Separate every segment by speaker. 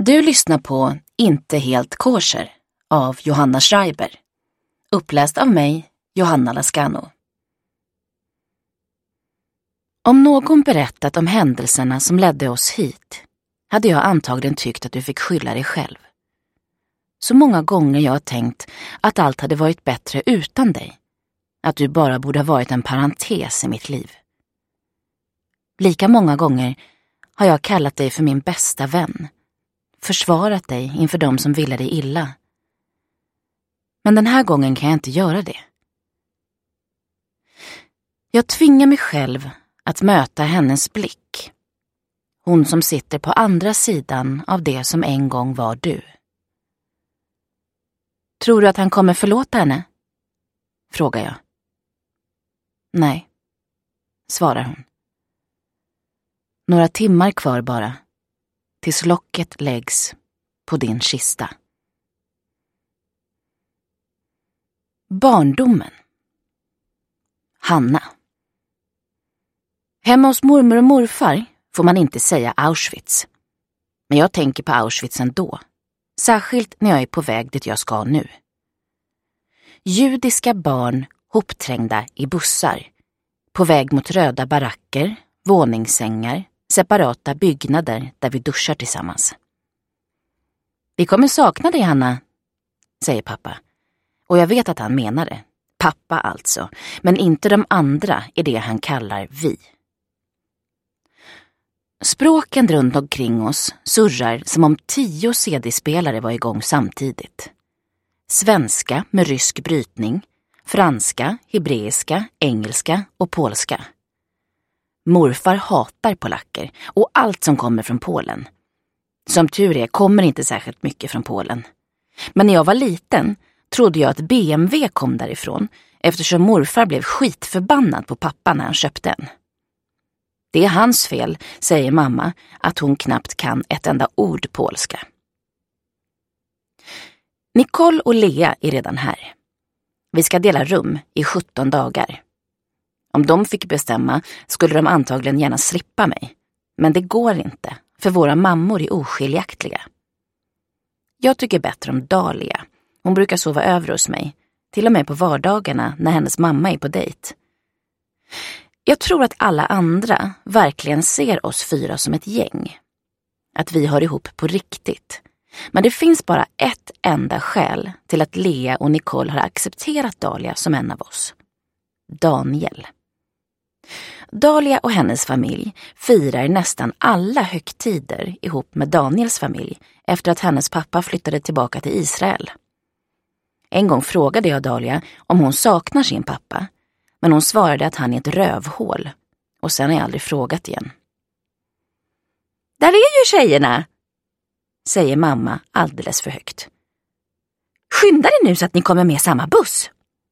Speaker 1: Du lyssnar på Inte helt kosher av Johanna Schreiber. Uppläst av mig, Johanna Lascano. Om någon berättat om händelserna som ledde oss hit hade jag antagligen tyckt att du fick skylla dig själv. Så många gånger jag har tänkt att allt hade varit bättre utan dig. Att du bara borde ha varit en parentes i mitt liv. Lika många gånger har jag kallat dig för min bästa vän. Försvarat dig inför dem som ville dig illa. Men den här gången kan jag inte göra det. Jag tvingar mig själv att möta hennes blick. Hon som sitter på andra sidan av det som en gång var du. Tror du att han kommer förlåta henne? Frågar jag. Nej, svarar hon. Några timmar kvar bara, tills locket läggs på din kista. Barndomen. Hanna. Hemma hos mormor och morfar får man inte säga Auschwitz. Men jag tänker på Auschwitz ändå. Särskilt när jag är på väg dit jag ska nu. Judiska barn hopträngda i bussar. På väg mot röda baracker, våningssängar, separata byggnader där vi duschar tillsammans. Vi kommer sakna dig, Hanna, säger pappa. Och jag vet att han menar det. Pappa alltså, men inte de andra är det han kallar vi. Språken runt omkring oss surrar som om 10 CD-spelare var igång samtidigt. Svenska med rysk brytning, franska, hebreiska, engelska och polska. Morfar hatar polacker och allt som kommer från Polen. Som tur är kommer inte särskilt mycket från Polen. Men när jag var liten trodde jag att BMW kom därifrån eftersom morfar blev skitförbannad på pappa när han köpte en. Det är hans fel, säger mamma, att hon knappt kan ett enda ord polska. Nicole och Lea är redan här. Vi ska dela rum i 17 dagar. Om de fick bestämma skulle de antagligen gärna slippa mig. Men det går inte, för våra mammor är oskiljaktiga. Jag tycker bättre om Dahlia. Hon brukar sova över hos mig, till och med på vardagarna när hennes mamma är på dejt. Jag tror att alla andra verkligen ser oss 4 som ett gäng. Att vi hör ihop på riktigt. Men det finns bara ett enda skäl till att Lea och Nicole har accepterat Dahlia som en av oss. Daniel. Dahlia och hennes familj firar nästan alla högtider ihop med Daniels familj efter att hennes pappa flyttade tillbaka till Israel. En gång frågade jag Dahlia om hon saknar sin pappa, men hon svarade att han är ett rövhål, och sen har jag aldrig frågat igen. Där är ju tjejerna, säger mamma alldeles för högt. Skynda dig nu så att ni kommer med samma buss.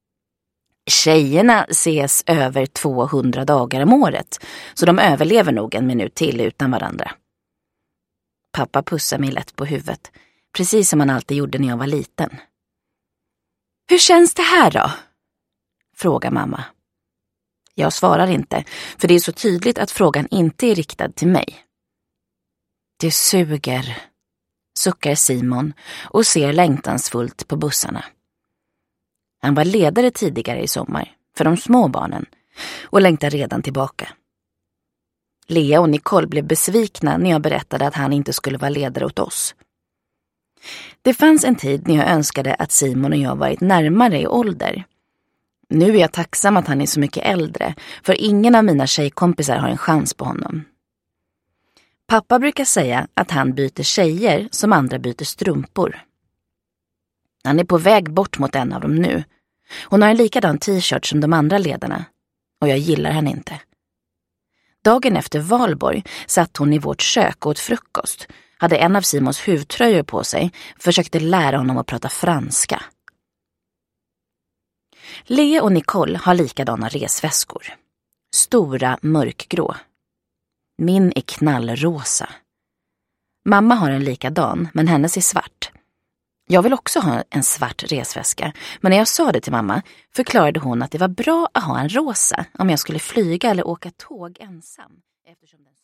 Speaker 1: Tjejerna ses över 200 dagar om året, så de överlever nog en minut till utan varandra. Pappa pussar mig lätt på huvudet, precis som han alltid gjorde när jag var liten. Hur känns det här då? Frågar mamma. Jag svarar inte, för det är så tydligt att frågan inte är riktad till mig. Det suger, suckar Simon och ser längtansfullt på bussarna. Han var ledare tidigare i sommar för de små barnen och längtar redan tillbaka. Lea och Nicole blev besvikna när jag berättade att han inte skulle vara ledare åt oss. Det fanns en tid när jag önskade att Simon och jag varit närmare i ålder. Nu är jag tacksam att han är så mycket äldre, för ingen av mina tjejkompisar har en chans på honom. Pappa brukar säga att han byter tjejer som andra byter strumpor. Han är på väg bort mot en av dem nu. Hon har en likadan t-shirt som de andra ledarna, och jag gillar henne inte. Dagen efter valborg satt hon i vårt kök och åt frukost, hade en av Simons huvtröjor på sig, försökte lära honom att prata franska. Lea och Nicole har likadana resväskor. Stora mörkgrå. Min är knallrosa. Mamma har en likadan, men hennes är svart. Jag vill också ha en svart resväska, men när jag sa det till mamma förklarade hon att det var bra att ha en rosa om jag skulle flyga eller åka tåg ensam. Eftersom den